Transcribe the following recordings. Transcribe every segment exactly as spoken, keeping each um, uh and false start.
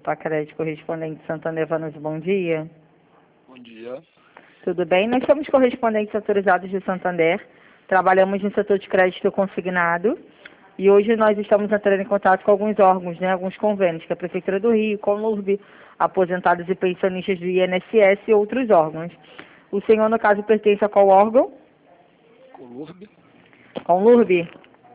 Pacred, correspondente Santander Vanucci, bom dia. Bom dia. Tudo bem? Nós somos correspondentes autorizados de Santander, trabalhamos no setor de crédito consignado e hoje nós estamos entrando em contato com alguns órgãos, né, alguns convênios, que é a Prefeitura do Rio, Conlurb, aposentados e pensionistas do I N S S e outros órgãos. O senhor, no caso, pertence a qual órgão? Conlurb. Conlurb?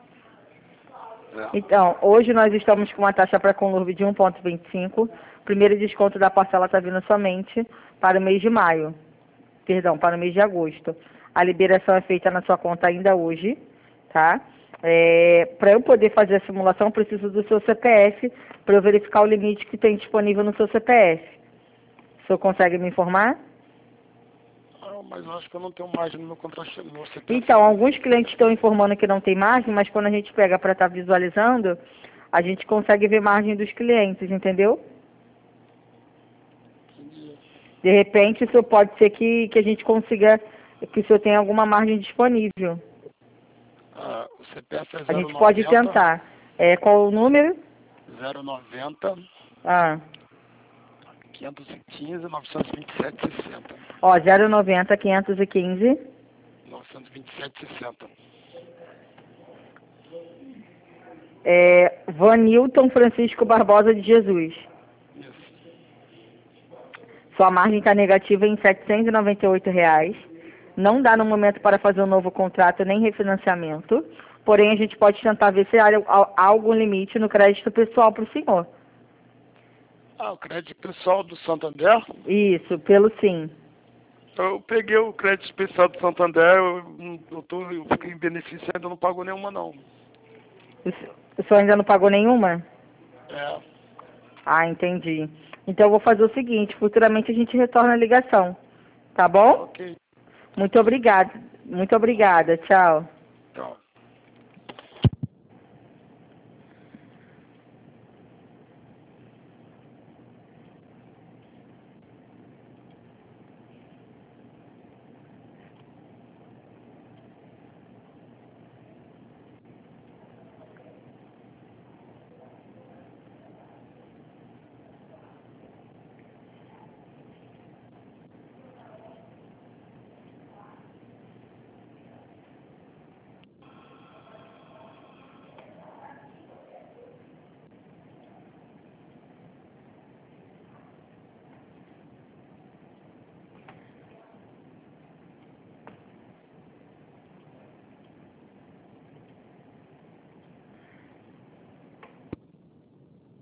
É. Então, hoje nós estamos com uma taxa para Conlurb de um vírgula vinte e cinco. O primeiro desconto da parcela está vindo somente para o mês de maio. Perdão, para o mês de agosto. A liberação é feita na sua conta ainda hoje, tá? É, para eu poder fazer a simulação, preciso do seu C P F para eu verificar o limite que tem disponível no seu C P F. O senhor consegue me informar? Ah, mas eu acho que eu não tenho margem no meu contrato. No meu C P F. Então, alguns clientes estão informando que não tem margem, mas quando a gente pega para estar visualizando, a gente consegue ver margem dos clientes, entendeu? De repente, isso pode ser que, que a gente consiga, que o senhor tenha alguma margem disponível. Ah, o C P F é A zero gente pode noventa, tentar. É, qual o número? zero noventa, Ah, quinhentos e quinze, novecentos e vinte e sete, sessenta. ó, zero noventa, quinhentos e quinze. novecentos e vinte e sete, sessenta. É, Vanilton Francisco Barbosa de Jesus. Isso. Sua margem está negativa em setecentos e noventa e oito reais. Não dá no momento para fazer um novo contrato nem refinanciamento. Porém, a gente pode tentar ver se há há algum limite no crédito pessoal para o senhor. Ah, o crédito pessoal do Santander? Isso, pelo sim. Eu peguei o crédito especial do Santander, eu, eu, tô, eu fiquei em benefício e ainda não pago nenhuma, não. O s- o senhor ainda não pagou nenhuma? É. Ah, entendi. Então, eu vou fazer o seguinte, futuramente a gente retorna a ligação. Tá bom? Ok. Muito obrigada. Muito obrigada. Tchau. Tchau.